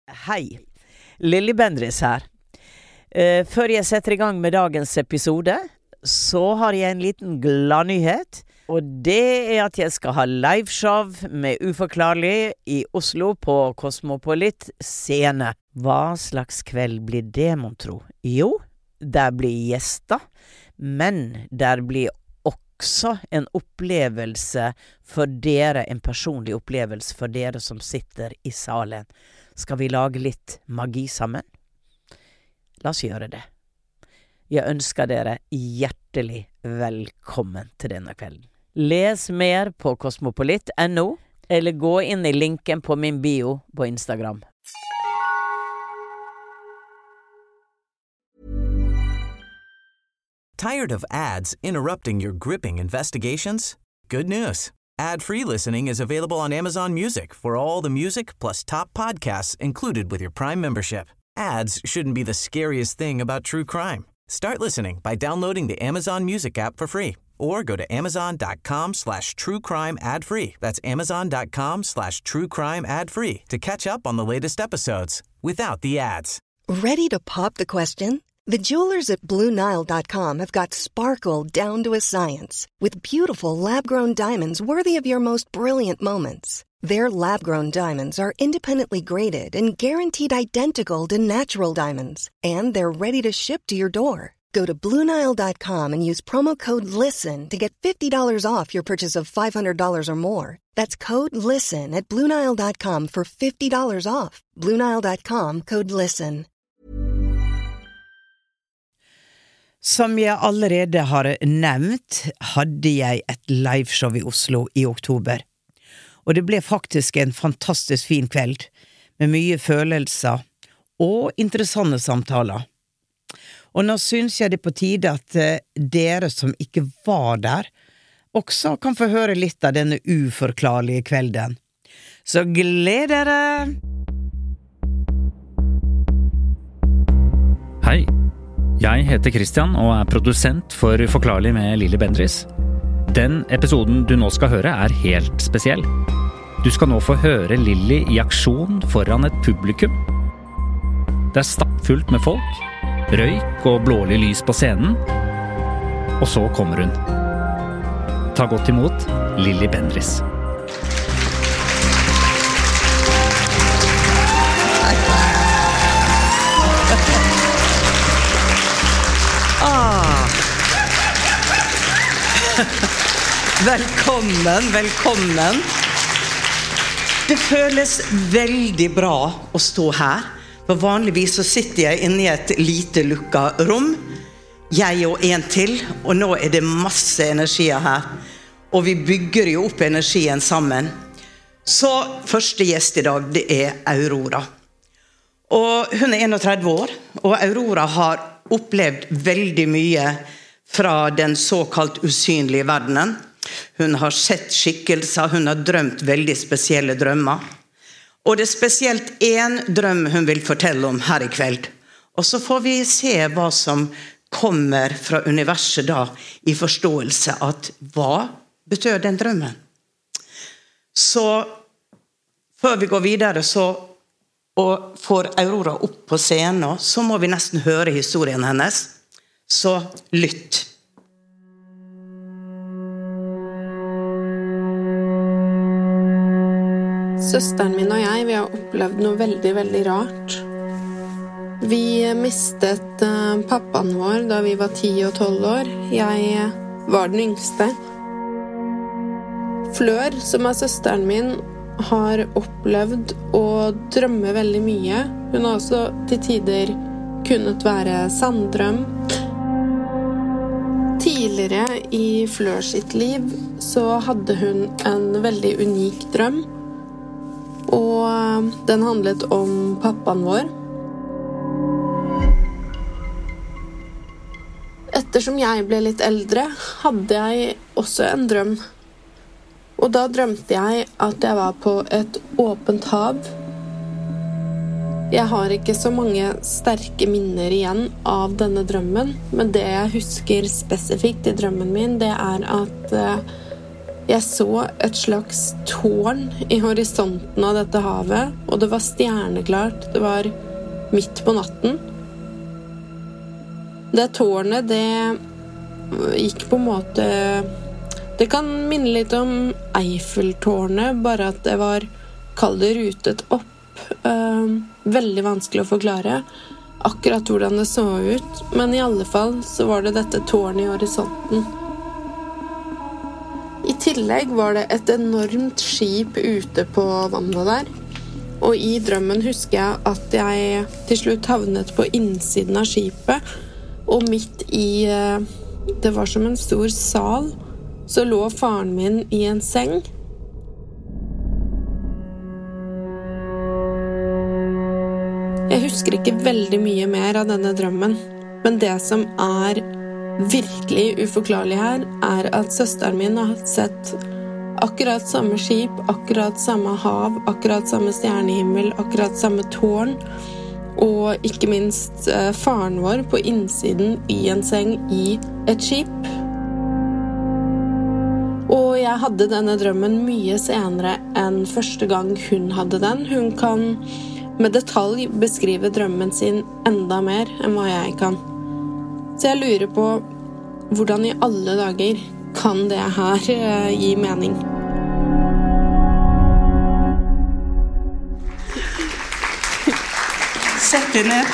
Hei, Lilly Bendriss her. Før jeg setter I gang med dagens episode, så har jeg en liten gladnyhet. Og det at jeg skal ha liveshow med Uforklarlig I Oslo på Cosmopolit scene. Hva slags kveld blir det, mon tro? Jo, der blir gjester, men der blir også en opplevelse for dere, en personlig opplevelse for dere som sitter I salen. Skal vi lage litt magi sammen? La oss gjøre det. Jeg ønsker dere hjertelig velkommen til denne kvelden. Les mer på Cosmopolit.no, eller gå inn I linken på min bio på Instagram. Tired of ads interrupting your gripping investigations? Good news. Ad-free listening is available on Amazon Music for all the music plus top podcasts included with your Prime membership. Ads shouldn't be the scariest thing about true crime. Start listening by downloading the Amazon Music app for free or go to amazon.com/truecrime ad-free. That's amazon.com/truecrime ad-free to catch up on the latest episodes without the ads. Ready to pop the question? The jewelers at BlueNile.com have got sparkle down to a science with beautiful lab-grown diamonds worthy of your most brilliant moments. Their lab-grown diamonds are independently graded and guaranteed identical to natural diamonds, and they're ready to ship to your door. Go to BlueNile.com and use promo code LISTEN to get $50 off your purchase of $500 or more. That's code LISTEN at BlueNile.com for $50 off. BlueNile.com, code LISTEN. Som jeg allerede har nevnt, hadde jeg et liveshow I Oslo I oktober. Og det ble faktisk en fantastisk fin kveld, med mye følelser og interessante samtaler. Og nå synes jeg det på tide at dere som ikke var der, også kan få høre litt av denne uforklarlige kvelden. Så gled dere! Hei! Jeg heter Christian og produsent for Uforklarlig med Lilly Bendriss. Den episoden du nå skal høre helt spesiell. Du skal nå få høre Lilly I aksjon foran et publikum. Det stappfullt med folk, røyk og blålig lys på scenen, og så kommer hun. Ta godt imot Lilly Bendriss. Velkommen. Det føles veldig bra å stå her. For vanligvis så sitter jeg inne I et lite lukket rom. Jeg og en til, og nå det masse energier her. Og vi bygger jo opp energien sammen. Så første gjest I dag, det Aurora. Og hun 31 år, og Aurora har opplevd veldig mye fra den såkalt usynlige verdenen. Hun har sett skikkelser, hun har drømt veldig spesielle drømmer. Og det spesielt en drøm hun vil fortelle om her I kveld. Og så får vi se hva som kommer fra universet da, I forståelse at hva betød den drømmen. Så før vi går videre og får Aurora opp på scenen, så må vi nesten høre historien hennes. Så lytt. Søsteren min og jeg, vi har opplevd noe veldig, veldig rart. Vi mistet pappaen vår da vi var 10 og 12 år. Jeg var den yngste. Flør, som søsteren min, har opplevd å drømme veldig mye. Hun har også til tider kunnet være sanndrøm. Tidligere I Flør sitt liv så hadde hun en veldig unik drøm. Og den handlet om pappaen vår. Ettersom jeg ble litt eldre, hadde jeg også en drøm. Og da drømte jeg at jeg var på et åpent hav. Jeg har ikke så mange sterke minner igjen av denne drømmen, men det jeg husker spesifikt I drømmen min, det at Jeg så et slags tårn I horisonten av dette havet, og det var stjerneklart, det var midt på natten. Det tårnet, det gikk på en måte... Det kan minne litt om Eiffeltårnet, bare at det var, kall det rutet opp. Veldig vanskelig å forklare akkurat hvordan det så ut, men I alle fall så var det dette tårnet I horisonten. I tillegg var det et enormt skip ute på vannet der, og I drømmen husker jeg at jeg til slutt havnet på innsiden av skipet, og midt I, det var som en stor sal, så lå faren min I en seng. Jeg husker ikke veldig mye mer av denne drømmen, men det som virkelig uforklarlig her, at søsteren min har sett akkurat samme skip, akkurat samme hav, akkurat samme stjernehimmel, akkurat samme tårn, og ikke minst faren vår på innsiden I en seng I et skip. Og jeg hadde denne drømmen mye senere enn første gang hun hadde den. Hun kan med detalj beskrive drømmen sin enda mer enn hva jeg kan. Så jeg lurer på hvordan I alle dager kan det her gi mening. Sett deg ned.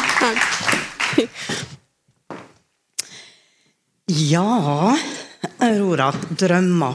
Ja, Aurora, drømmer.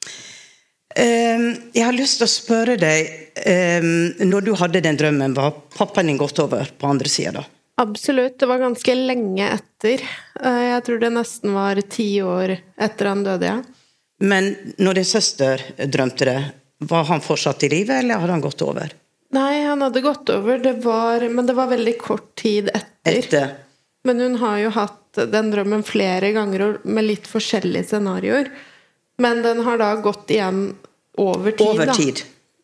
Jeg har lyst til å spørre deg, når du hadde den drømmen, var pappaen din gått over på andre siden da? Absolutt, det var ganske lenge etter. Jeg tror det nesten var 10 år etter han døde, ja. Men når din søster drømte det, var han fortsatt I livet, eller hadde han gått over? Nei, han hadde gått over, men det var veldig kort tid etter. Men hun har jo hatt den drømmen flere ganger med litt forskjellige scenarioer. Men den har da gått igjen over tid. Over tid.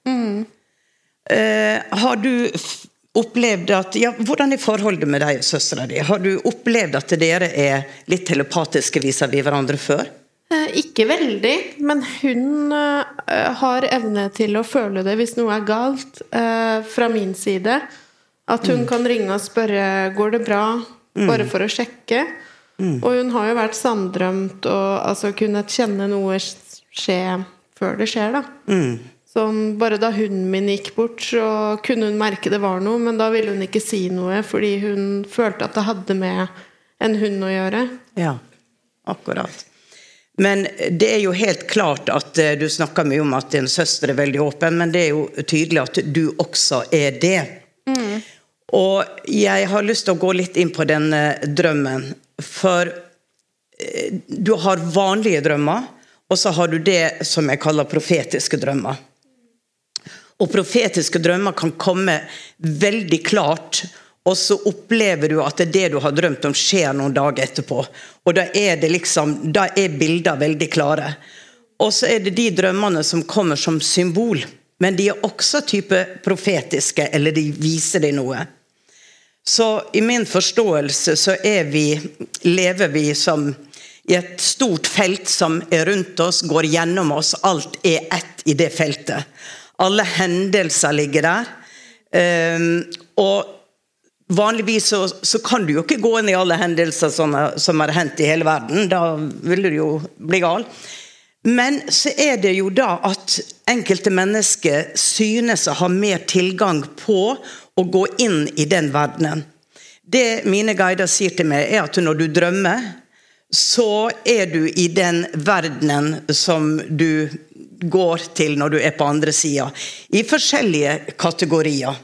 Har du opplevd at, hvordan forholdet med deg og søstera di? Har du opplevd at dere litt telepatiske vis-à-vis hverandre før? Ikke veldig, men hun har evne til å føle det hvis noe galt fra min side. At hun kan ringe og spørre, går det bra? Bare for å sjekke. Og hun har jo vært samdrømt og altså kunnet kjenne noe skje før det skjer da. Sånn, bare da hunden min gikk bort så kunne hun merke det var noe, men da ville hun ikke si noe fordi hun følte at det hadde med en hund å gjøre. Ja, akkurat. Men det jo helt klart at du snakker mye om at din søster veldig åpen, men det jo tydelig at du også det. Og jeg har lyst til å gå litt inn på den drømmen, for du har vanlige drømmer, og så har du det som jeg kaller profetiske drømmer. Og profetiske drømmer kan komme veldig klart, og så opplever du at det du har drømt om skjer noen dager etterpå. Og da det liksom, da bilder veldig klare. Og så det de drømmene som kommer som symbol, men de også type profetiske, eller de viser deg noe. Så I min forståelse så lever vi som I et stort felt som rundt oss, går gjennom oss, alt ett I det feltet. Alle hendelser ligger der, og vanligvis så kan du jo ikke gå inn I alle hendelser som har hendt I hele verden, da vil du jo bli gal. Men så det jo da at enkelte mennesker synes å ha mer tilgang på å gå inn I den verdenen. Det mine guider sier til meg at når du drømmer, så du I den verdenen som du går til når du på andre siden, I forskjellige kategorier.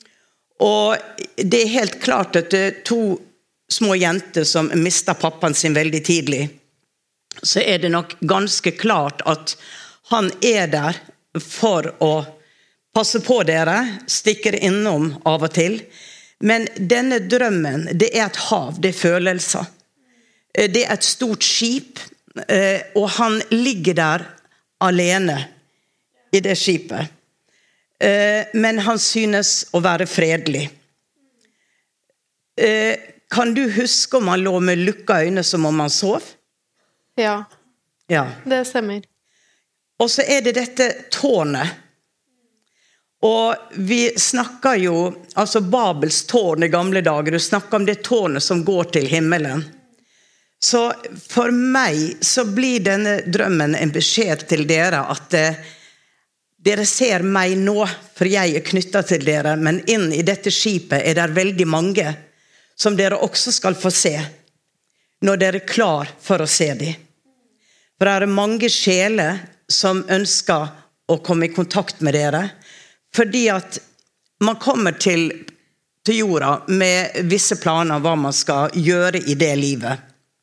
Og det helt klart at det 2 små jenter som mistet pappaen sin veldig tidlig, så det nok ganske klart at han der for å passe på dere, stikker innom av og til. Men denne drømmen, det et hav, det følelser. Det et stort skip, og han ligger der alene I det skipet. Men han synes å være fredelig. Kan du huske om han lå med lukka øyne som om han sov? Ja, Ja. det stemmer. Og så det dette tårnet. Og vi snakker jo, altså Babels tårn I gamle dager, du snakker om det tårnet som går til himmelen. Så for meg så blir denne drømmen en beskjed til dere at dere ser meg nå, for jeg knyttet til dere, men inn I dette skipet det veldig mange som dere også skal få se, når dere klar for å se dem. For det mange sjeler som ønsker å komme I kontakt med dere, fordi at man kommer til jorda med visse planer hva man skal gjøre I det livet.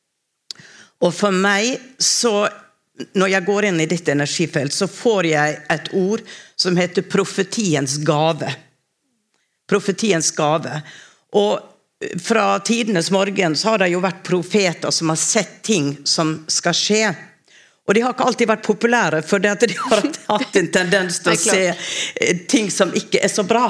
Og for meg, så, når jeg går inn I ditt energifelt, så får jeg et ord som heter profetiens gave. Profetiens gave. Og fra tidenes morgen så har det jo vært profeter som har sett ting som skal skje. Og de har ikke alltid vært populære, for de har hatt en tendens til å se ting som ikke så bra.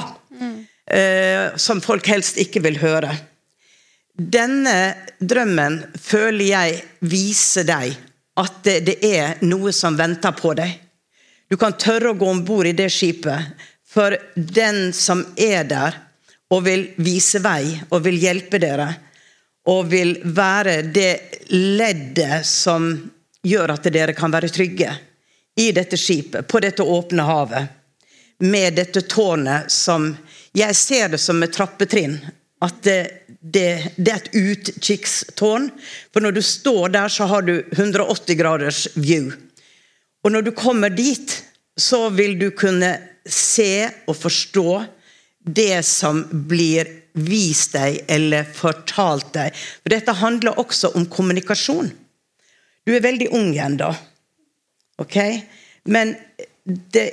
Som folk helst ikke vil høre. Denne drømmen føler jeg viser deg at det noe som venter på deg. Du kan tørre å gå ombord I det skipet, for den som der og vil vise vei og vil hjelpe dere, og vil være det leddet som gjør at dere kan være trygge I dette skipet, på dette åpne havet, med dette tårnet som, jeg ser det som et trappetrinn, at det et utkikkstårn, for når du står der så har du 180 graders view. Og når du kommer dit, så vil du kunne se og forstå det som blir vist deg eller fortalt deg. For dette handler også om kommunikasjon. Du veldig ung igjen da, ok? Men det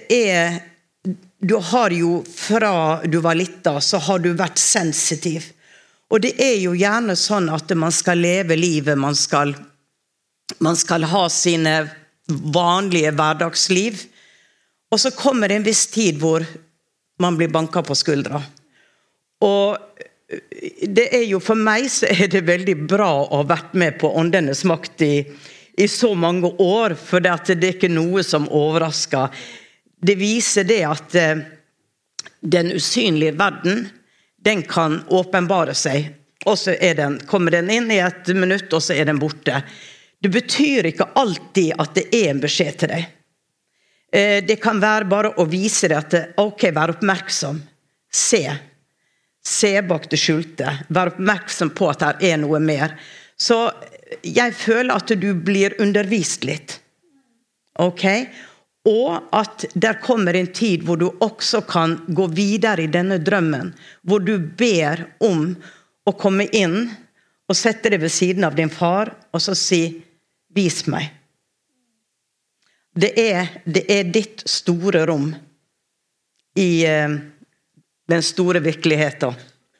du har jo fra du var liten, så har du vært sensitiv. Og det jo gjerne sånn at man skal leve livet, man skal ha sine vanlige hverdagsliv. Og så kommer det en viss tid hvor man blir banket på skuldra. Og det jo for meg så det veldig bra å ha vært med på åndenes makt I så mange år, for det ikke noe som overrasker. Det viser det at den usynlige verden, den kan åpenbare seg, og så kommer den inn I et minutt, og så den borte. Det betyr ikke alltid at det en beskjed til deg. Det kan være bare å vise deg at ok, vær oppmerksom, se bak det skjulte, vær oppmerksom på at det noe mer. Så jeg føler at du blir undervist litt, ok? Og at der kommer en tid hvor du også kan gå videre I denne drømmen, hvor du ber om å komme inn og sette deg ved siden av din far, og så si, vis meg. Det ditt store rom I den store virkeligheten.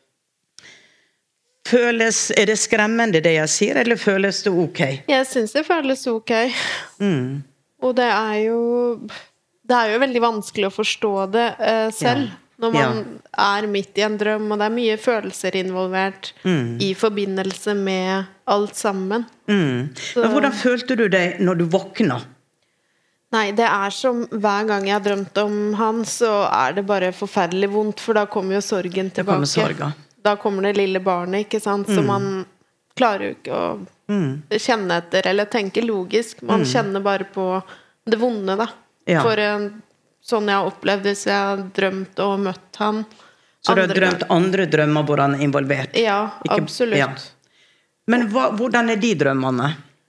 Føles, det skremmende det jeg sier, eller føles det ok? Jeg synes det føles ok. Og det jo veldig vanskelig å forstå det selv, når man midt I en drøm, og det mye følelser involvert I forbindelse med alt sammen. Men hvordan følte du deg når du våknet? Nei, det som hver gang jeg har drømt om han, så det bare forferdelig vondt, for da kommer jo sorgen tilbake. Det kommer sorgen. Da kommer det lille barnet, ikke sant? Så man klarer jo ikke å kjenne etter, eller tenke logisk. Man kjenner bare på det vonde da. For sånn jeg har opplevd hvis jeg har drømt og møtt han. Så du har drømt andre drømmer hvor han involvert? Ja, absolutt. Ja. Men hvordan de drømmene?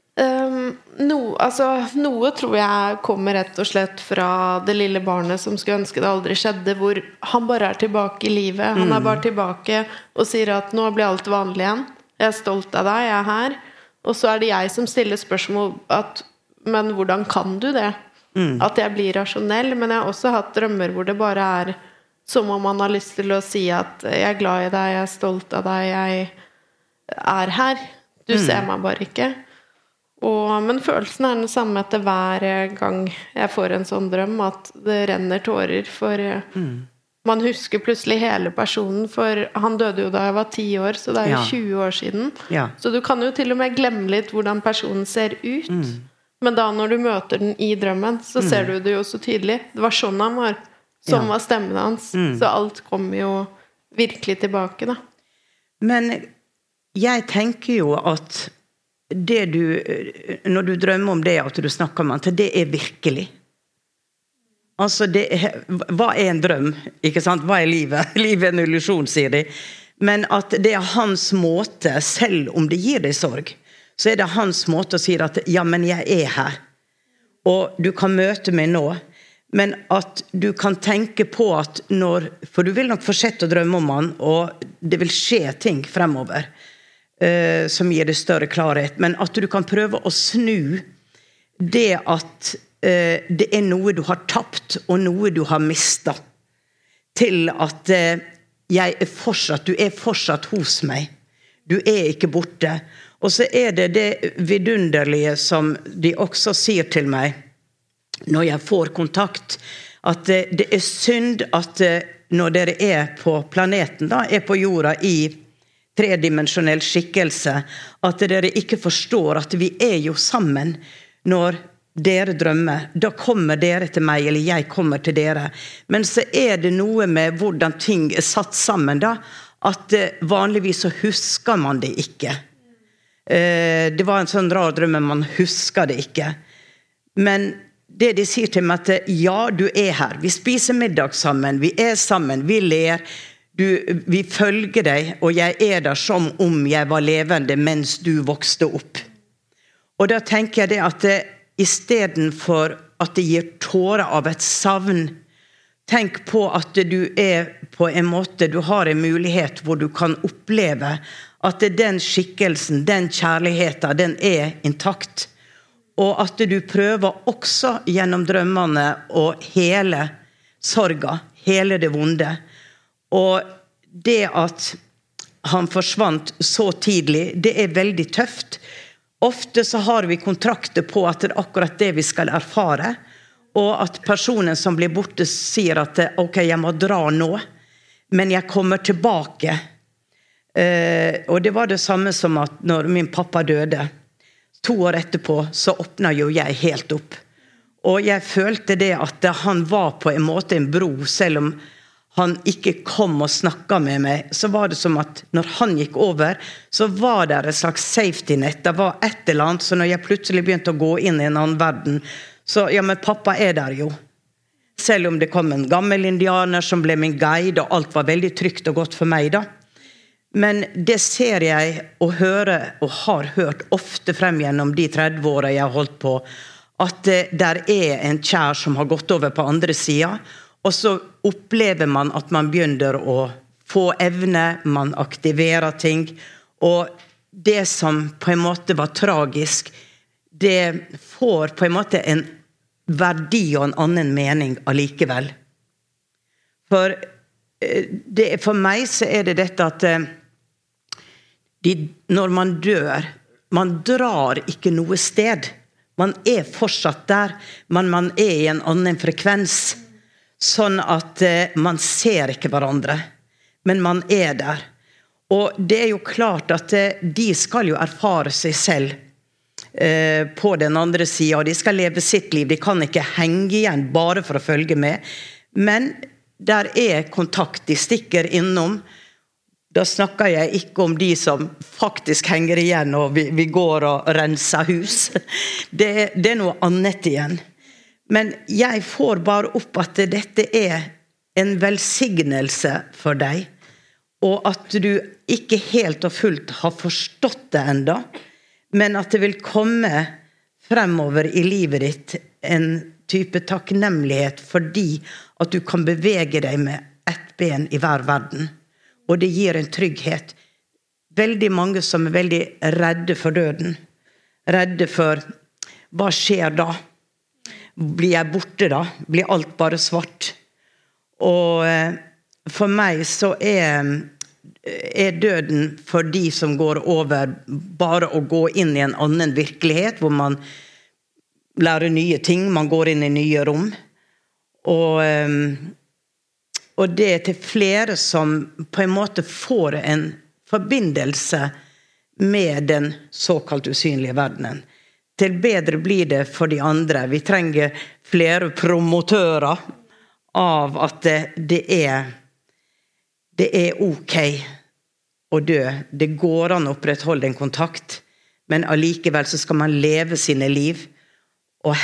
Noe tror jeg kommer rett og slett fra det lille barnet som skulle ønske det aldri skjedde, hvor han bare tilbake I livet. Han bare tilbake og sier at nå blir alt vanlig igjen. Jeg stolt av deg, jeg her. Og så det jeg som stiller spørsmål men hvordan kan du det? At jeg blir rasjonell, men jeg har også hatt drømmer hvor det bare som om man har lyst til å si at jeg glad I deg, jeg stolt av deg, jeg her. Du ser meg bare ikke. Men følelsen den samme etter hver gang jeg får en sånn drøm, at det renner tårer, for man husker plutselig hele personen, for han døde jo da jeg var 10 år, så det jo 20 år siden. Så du kan jo til og med glemme litt hvordan personen ser ut. Men da når du møter den i drømmen, så ser du det jo så tydelig. Det var sånn han var, som var stemmen hans. Så alt kommer jo virkelig tilbake da. Men jeg tenker jo at det når du drømmer om det, at du snakker om at det virkelig. Altså, hva en drøm? Ikke sant? Hva livet? Livet en illusion, sier de. Men at det hans måte, selv om det gir deg sorg, så det hans måte å si at ja, men jeg her. Og du kan møte meg nå. Men at du kan tenke på at for du vil nok fortsette å drømme om han, og det vil skje ting fremover som gir deg større klarhet. Men at du kan prøve å snu det at det noe du har tapt, og noe du har mistet, til at du fortsatt hos meg. Du ikke borte. Og så det vidunderlige som de også sier til meg, når jeg får kontakt, at det synd at når dere på planeten, da, på jorda i tredimensionell skikkelse, at dere ikke forstår at vi jo sammen når dere drømmer. Da kommer dere til meg, eller jeg kommer til dere. Men så det noe med hvordan ting satt sammen da, at vanligvis så husker man det ikke. Det var en sånn rar drøm, men man husker det ikke. Men det de sier til meg at ja, du her. Vi spiser middag sammen, vi sammen, vi ler, vi følger deg, og jeg der som om jeg var levende mens du vokste opp. Og da tenker jeg det at i stedet for at det gir tårer av et savn, tenk på at du på en måte, du har en mulighet hvor du kan oppleve at den skikkelsen, den kjærligheten, den intakt. Og at du prøver også gjennom drømmene å hele sorga, hele det vonde. Og det at han forsvant så tidlig, det veldig tøft. Ofte så har vi kontrakter på at det akkurat det vi skal erfare, og at personen som blir borte sier at ok, jeg må dra nå, men jeg kommer tilbake. Og det var det samme som at når min pappa døde, 2 år etterpå, så åpnet jo jeg helt opp. Og jeg følte det at han var på en måte en bro, selv om han ikke kom og snakket med meg, så var det som at når han gikk over, så var det et slags safety net, det var et eller annet, så når jeg plutselig begynte å gå inn i en annen verden, så ja, men pappa der jo. Selv om det kom en gammel indianer som ble min guide, og alt var veldig trygt og godt for meg da. Men det ser jeg og hører, og har hørt ofte frem gjennom de 30 årene jeg har holdt på, at der en kjær som har gått over på andre siden, og så opplever man at man begynner å få evne, man aktiverer ting, og det som på en måte var tragisk, det får på en måte en verdi og en annen mening allikevel. For meg så det dette at når man dør, man drar ikke noe sted. Man fortsatt der, men man i en annen frekvens. Sånn at man ser ikke hverandre, men man der. Og det jo klart at de skal jo erfare seg selv på den andre siden, og de skal leve sitt liv. De kan ikke henge igjen bare for å følge med. Men der kontakt, de stikker innom. Da snakker jeg ikke om de som faktisk henger igjen, og vi går og renser hus. Det noe annet igjen. Men jeg får bare opp at dette en velsignelse for deg, og at du ikke helt og fullt har forstått det enda, men at det vil komme fremover i livet ditt en type takknemlighet fordi at du kan bevege deg med ett ben i hver verden. Og det gir en trygghet. Veldig mange som veldig redde for døden. Redde for, hva skjer da? Blir jeg borte da? Blir alt bare svart? Og for meg så døden for de som går over bare å gå inn i en annen virkelighet, hvor man lærer nye ting, man går inn i nye rom. Og det til flere som på en måte får en forbindelse med den såkalt usynlige verdenen. til bedre blir det for de andre. Vi trenger flere promotører av at det er ok å dø. Det går an å opprettholde en kontakt, men allikevel så skal man leve sine liv og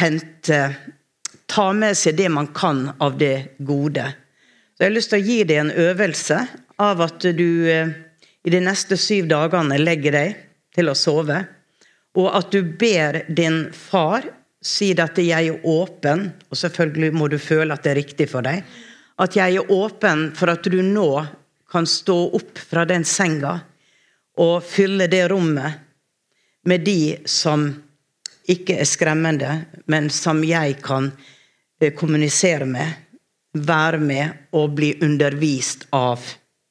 ta med seg det man kan av det gode. Så jeg har lyst til å gi deg en øvelse av at du i de neste 7 dagene legger deg til å sove, og at du ber din far si at jeg er åpen, og selvfølgelig må du føle at det er riktig for deg, at jeg er åpen for at du nå kan stå opp fra den senga og fylle det rommet med de som ikke er skremmende, men som jeg kan kommunisere med, være med og bli undervist av.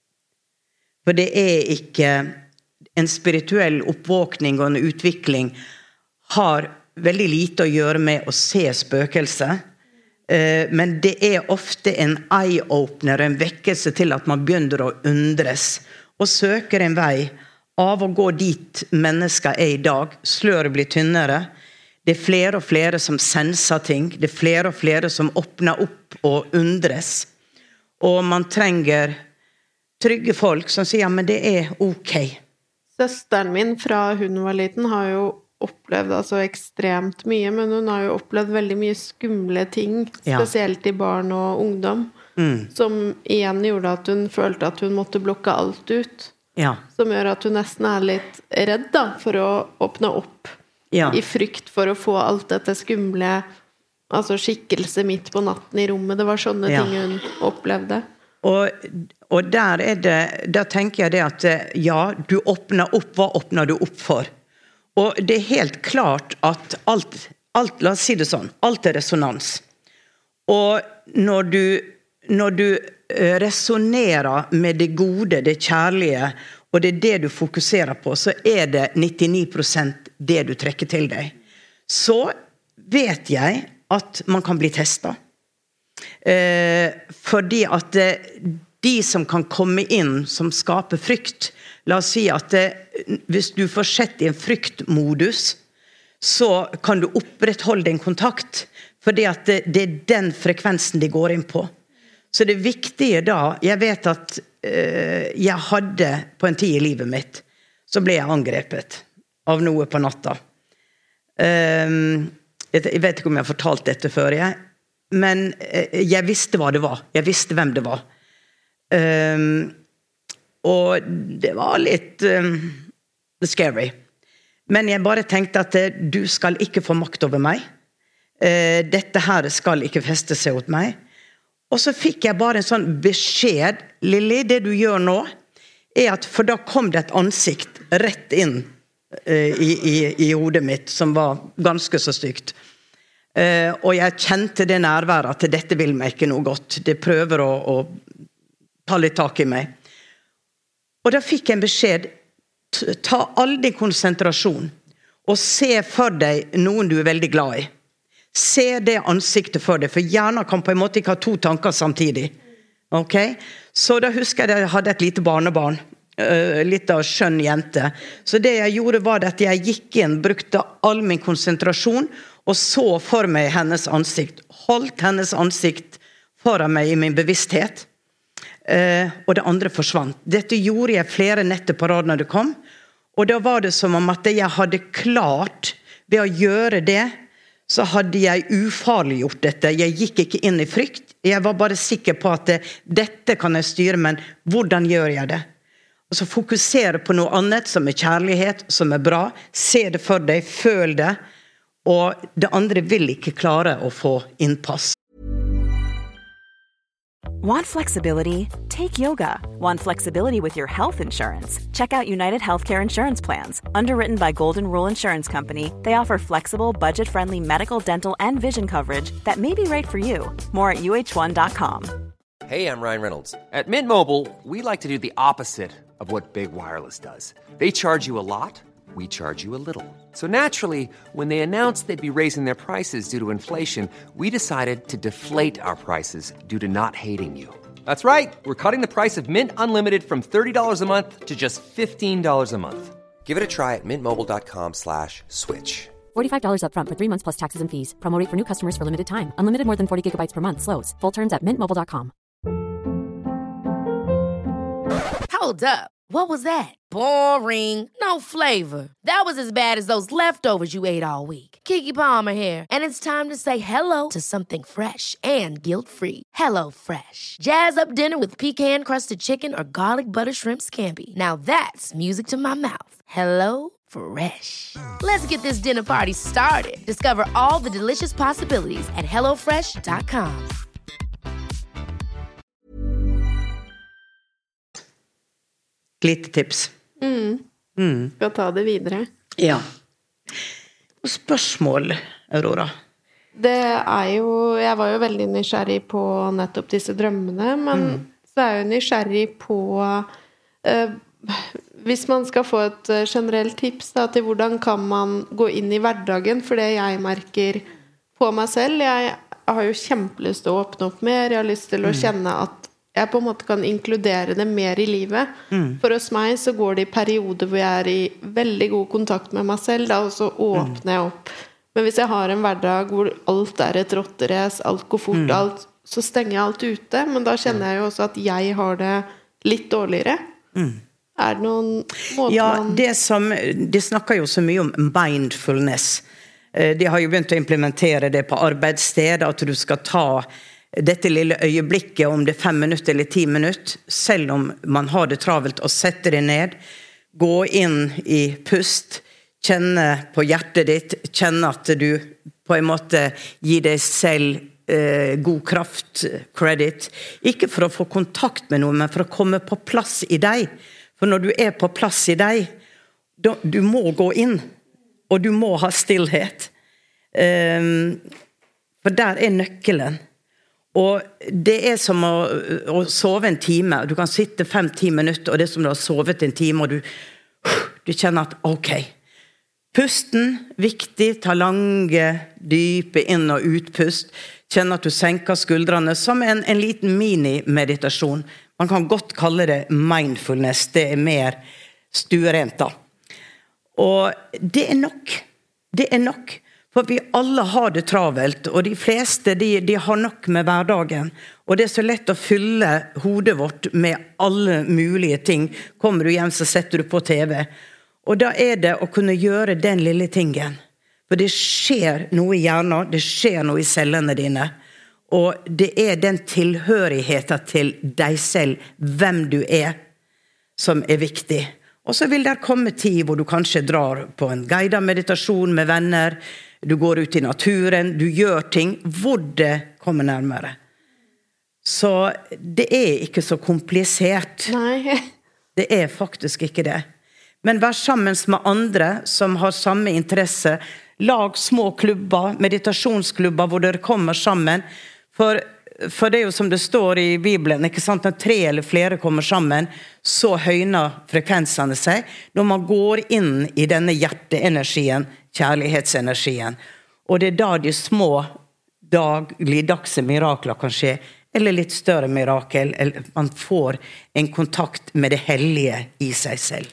For det er ikke en spirituell oppvåkning og en utvikling har veldig lite å gjøre med å se spøkelse, men det er ofte en eye-opener, en vekkelse til at man begynner å undres og søker en vei av å gå dit mennesker er i dag. Sløret blir tynnere. Det er flere og flere som senser ting. Det er flere og flere som åpner opp og undres. Og man trenger trygge folk som sier, ja, men det er ok. Søsteren min fra hun var liten har jo opplevd altså ekstremt mye, men hun har jo opplevd veldig mye skumle ting, spesielt i barn og ungdom, som igjen gjorde at hun følte at hun måtte blokke alt ut. Ja. Som gjør at hun nesten er litt redd da, for å åpne opp i frykt for å få alt dette skumle, altså skikkelse midt på natten i rommet. Det var sånne ting hun opplevde. Og der tenker jeg det at du åpner opp, hva åpner du opp for? Og det er helt klart at alt, la oss si det sånn, alt er resonans. Og når du resonerer med det gode, det kjærlige, og det er det du fokuserer på, så er det 99% det du trekker til deg. Så vet jeg at man kan bli testet. Fordi at de som kan komme inn som skaper frykt, la oss si at hvis du får sett i en fryktmodus, så kan du opprettholde en kontakt, fordi at det er den frekvensen de går inn på. Så det viktige da, jeg vet at jeg hadde på en tid i livet mitt, så ble jeg angrepet av noe på natta. Jeg vet ikke om jeg har fortalt dette før, men jeg visste hva det var. Jeg visste hvem det var. Og det var litt scary. Men jeg bare tenkte at du skal ikke få makt over meg. Dette her skal ikke feste seg hos meg. Og så fikk jeg bare en sånn beskjed, Lilly, det du gjør nå, er at, for da kom det et ansikt rett inn i hodet mitt, som var ganske så stygt. Og jeg kjente det nærværet, at dette vil meg ikke noe godt. Det prøver å ta litt tak i meg. Og da fikk jeg en beskjed, ta all din konsentrasjon, og se for deg noen du er veldig glad i. Se det ansiktet for deg, for hjernen kan på en måte ikke ha 2 tanker samtidig. Ok? Så da husker jeg at jeg hadde et lite barnebarn, litt av skjønn jente. Så det jeg gjorde var at jeg gikk inn, brukte all min konsentrasjon, og så for meg hennes ansikt. Holdt hennes ansikt foran meg i min bevissthet, og det andre forsvant. Dette gjorde jeg flere netter på rad når det kom, og da var det som om at jeg hadde klart, ved å gjøre det, så hadde jeg ufarliggjort dette. Jeg gikk ikke inn i frykt. Jeg var bare sikker på at dette kan jeg styre, men hvordan gjør jeg det? Og så fokusere på noe annet som er kjærlighet, som er bra. Se det for deg, føl det. Og det andre vil ikke klare å få innpass. Want flexibility? Take yoga. Want flexibility with your health insurance? Check out United Healthcare Insurance Plans. Underwritten by Golden Rule Insurance Company, they offer flexible, budget-friendly medical, dental, and vision coverage that may be right for you. More at UH1.com. Hey, I'm Ryan Reynolds. At Mint Mobile, we like to do the opposite of what Big Wireless does. They charge you a lot. We charge you a little. So naturally, when they announced they'd be raising their prices due to inflation, we decided to deflate our prices due to not hating you. That's right. We're cutting the price of Mint Unlimited from $30 a month to just $15 a month. Give it a try at mintmobile.com/switch. $45 up front for 3 months plus taxes and fees. Promo rate for new customers for limited time. Unlimited more than 40 gigabytes per month. Slows full terms at mintmobile.com. Hold up. What was that? Boring. No flavor. That was as bad as those leftovers you ate all week. Keke Palmer here, and it's time to say hello to something fresh and guilt-free. Hello Fresh. Jazz up dinner with pecan-crusted chicken or garlic butter shrimp scampi. Now that's music to my mouth. Hello Fresh. Let's get this dinner party started. Discover all the delicious possibilities at hellofresh.com. Lite tips. Skal ta det videre. Ja. Og spørsmål, Aurora? Det jo, jeg var jo veldig nysgjerrig på nettopp disse drømmene, men så jeg jo nysgjerrig på, hvis man skal få et generelt tips da, til hvordan kan man gå inn i hverdagen, for det jeg merker på meg selv, jeg har jo kjempelyst til å åpne opp mer, jeg har lyst til å kjenne at jeg på en måte kan inkludere det mer i livet. For hos meg så går det i perioder hvor jeg i veldig god kontakt med meg selv, da, og så åpner jeg opp. Men hvis jeg har en hverdag hvor alt et rotterace, alt går fort, alt, så stenger jeg alt ute, men da kjenner jeg jo også at jeg har det litt dårligere. Det noen måter Ja, de snakker jo så mye om mindfulness. De har jo begynt å implementere det på arbeidssted, at du skal ta dette lille øyeblikket, om det 5 minutter eller 10 minutter, selv om man har det travelt, og sette det ned, gå inn i pust, kjenne på hjertet ditt, kjenne at du på en måte gir deg selv god kraft, credit, ikke for å få kontakt med noe, men for å komme på plass i deg. For når du på plass i deg, du må gå inn, og du må ha stillhet. For der nøkkelen. Og det som å sove en time. Du kan sitte 5-10 minutter, og det som du har sovet en time, og du kjenner at, ok, pusten, viktig, ta lange, dype inn- og utpust, kjenne at du senker skuldrene, som en liten mini-meditasjon. Man kan godt kalle det mindfulness, det mer stuerent da. Og det nok. Det nok. For vi alle har det travelt, og de fleste de har nok med hverdagen. Og det så lett å fylle hodet vårt med alle mulige ting. Kommer du hjem, så setter du på TV. Og da det å kunne gjøre den lille tingen. For det skjer noe i hjernen, det skjer noe i cellene dine. Og det den tilhørigheten til deg selv, hvem du som viktig. Og så vil det komme tid hvor du kanskje drar på en guidet meditasjon med venner, du går ut i naturen, du gjør ting hvor det kommer nærmere. Så det ikke så komplisert. Nei. Det faktisk ikke det. Men vær sammen med andre som har samme interesse. Lag små klubber, meditasjonsklubber hvor dere kommer sammen. For det jo som det står i Bibelen, ikke sant? Når 3 eller flere kommer sammen, så høyner frekvensene seg. Når man går inn i denne hjerteenergien, kjærlighetsenergien. Og det da de små dagligdagse mirakler kan skje, eller litt større mirakel, eller man får en kontakt med det hellige i seg selv.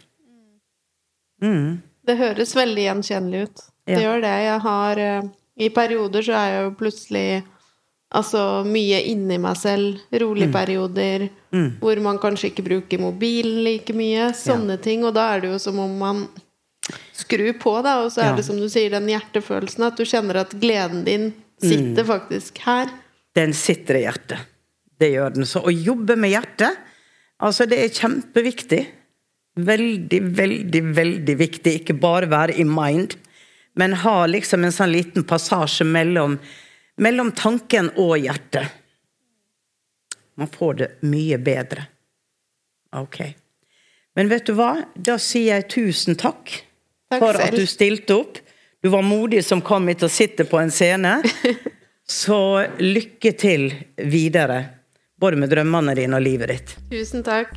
Det høres veldig gjenkjennelig ut. Det gjør det. Jeg har, i perioder så jeg jo plutselig mye inni meg selv, rolige perioder, hvor man kanskje ikke bruker mobilen like mye, sånne ting, og da det jo som om man skrur på da, og så det som du sier, den hjertefølelsen, at du kjenner at gleden din sitter faktisk her. Den sitter i hjertet. Det gjør den. Så å jobbe med hjertet, altså det kjempeviktig. Veldig, veldig, veldig viktig. Ikke bare være i mind, men ha liksom en sånn liten passasje mellom tanken og hjertet. Man får det mye bedre. Ok. Men vet du hva? Da sier jeg 1000 takk for at du stilte opp. Du var modig som kom hit og sitter på en scene. Så lykke til videre, både med drømmene dine og livet ditt. 1000 takk.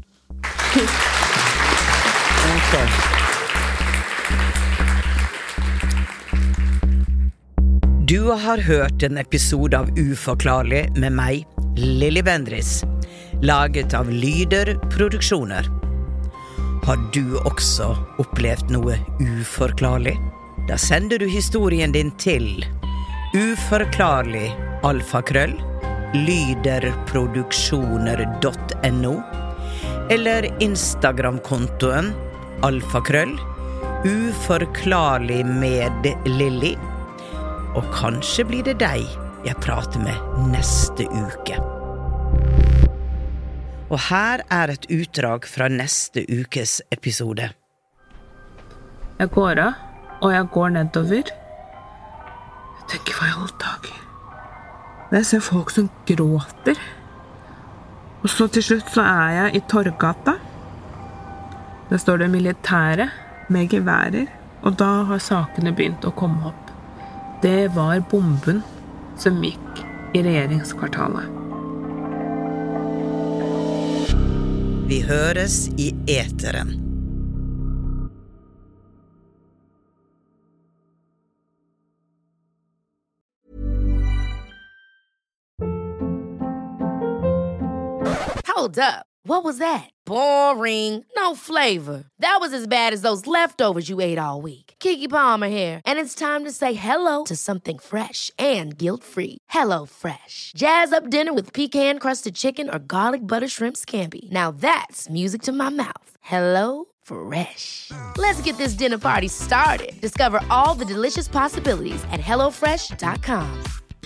Okay. Du har hørt en episode av Uforklarlig med meg, Lilly Bendriss, laget av Lyder Produksjoner. Har du også opplevd noe uforklarlig? Da sender du historien din til uforklarlig@lyderproduksjoner.no eller Instagram-kontoen uforklarlig med Lilly. Og kanskje blir det deg jeg prater med neste uke. Og her et utdrag fra neste ukes episode. Jeg går av, og jeg går nedover. Jeg tenker, hva i alle dager? Jeg ser folk som gråter. Og så til slutt så jeg i Torggata. Der står det militære med geværer, og da har sakene begynt å komme opp. Det var bomben som gikk i regjeringskvartalet. Vi høres i eteren. Hold up. What was that? Boring. No flavor. That was as bad as those leftovers you ate all week. Keke Palmer here, and it's time to say hello to something fresh and guilt-free. Hello Fresh. Jazz up dinner with pecan-crusted chicken or garlic butter shrimp scampi. Now that's music to my mouth. Hello Fresh. Let's get this dinner party started. Discover all the delicious possibilities at hellofresh.com.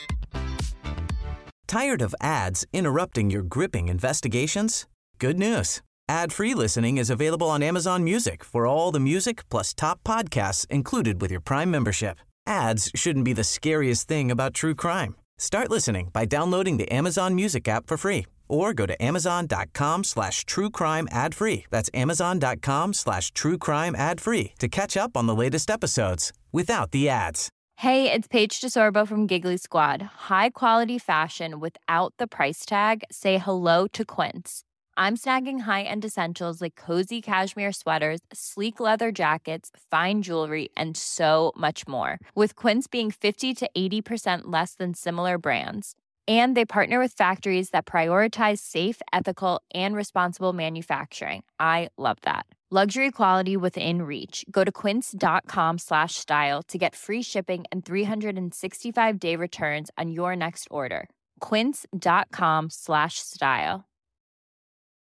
Tired of ads interrupting your gripping investigations? Good news. Ad-free listening is available on Amazon Music for all the music plus top podcasts included with your Prime membership. Ads shouldn't be the scariest thing about true crime. Start listening by downloading the Amazon Music app for free or go to amazon.com/truecrime ad-free. That's amazon.com/truecrime ad-free to catch up on the latest episodes without the ads. Hey, it's Paige DeSorbo from Giggly Squad. High quality fashion without the price tag. Say hello to Quince. I'm snagging high-end essentials like cozy cashmere sweaters, sleek leather jackets, fine jewelry, and so much more. With Quince being 50 to 80% less than similar brands. And they partner with factories that prioritize safe, ethical, and responsible manufacturing. I love that. Luxury quality within reach. Go to quince.com/style to get free shipping and 365-day returns on your next order. Quince.com/style.